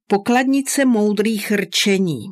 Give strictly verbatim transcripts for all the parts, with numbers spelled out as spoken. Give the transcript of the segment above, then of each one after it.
Pokladnice moudrých rčení.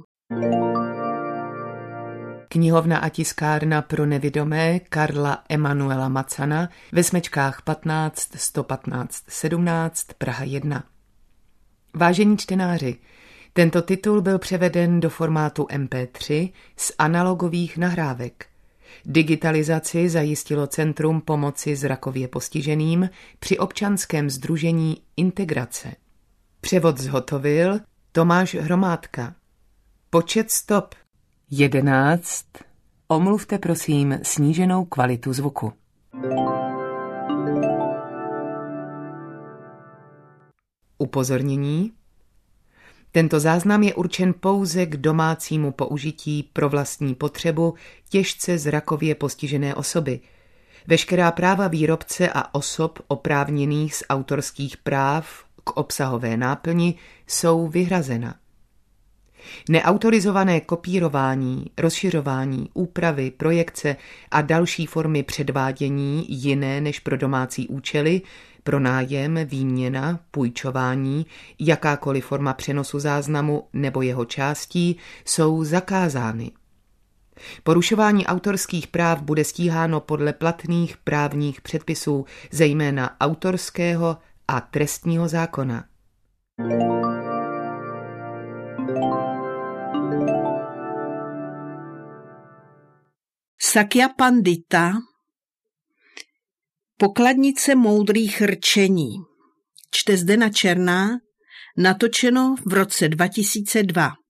Knihovna a tiskárna pro nevidomé Karla Emanuela Macana ve Smečkách patnáct sto patnáct sedmnáct Praha jedna. Vážení čtenáři, tento titul byl převeden do formátu em pé tři z analogových nahrávek. Digitalizaci zajistilo Centrum pomoci zrakově postiženým při občanském sdružení Integrace. Převod zhotovil Tomáš Hromádka. Počet stop jedenáct. Omluvte prosím sníženou kvalitu zvuku. Upozornění. Tento záznam je určen pouze k domácímu použití pro vlastní potřebu těžce zrakově postižené osoby. Veškerá práva výrobce a osob oprávněných z autorských práv k obsahové náplni jsou vyhrazena. Neautorizované kopírování, rozšiřování, úpravy, projekce a další formy předvádění jiné než pro domácí účely, pronájem, výměna, půjčování, jakákoliv forma přenosu záznamu nebo jeho částí jsou zakázány. Porušování autorských práv bude stíháno podle platných právních předpisů, zejména autorského a trestního zákona. Sakya Pandita. Pokladnice moudrých rčení. Čte Zdena Černá, natočeno v roce dva tisíce dva.